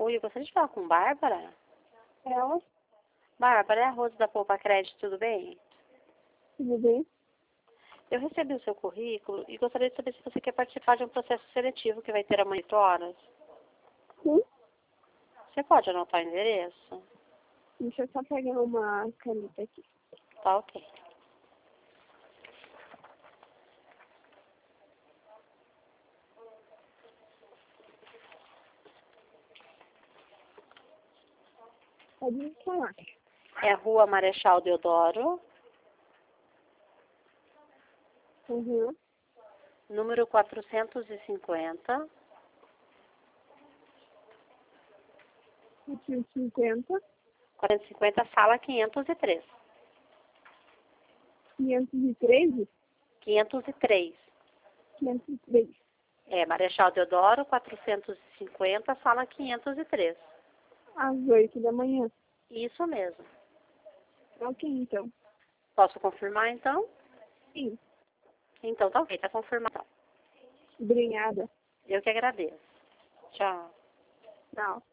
Oi, eu gostaria de falar com Bárbara. Ela, Bárbara, é a Rosa da Poupa Crédito, tudo bem? tudo bem? Eu recebi o seu currículo e gostaria de saber se você quer participar de um processo seletivo que vai ter amanhã 8 horas. Sim. Você pode anotar o endereço? Deixa eu só pegar uma caneta aqui. Tá ok. Pode me falar. É a Rua Marechal Deodoro, Uhum. número 450, 150, 450, sala 503. 513, 503. 503. É, Marechal Deodoro, 450, sala 503. Às 8 da manhã. Isso mesmo. Ok, então. Posso confirmar, então? Sim. Então, tá ok, tá confirmado. Obrigada. Eu que agradeço. Tchau. Tchau.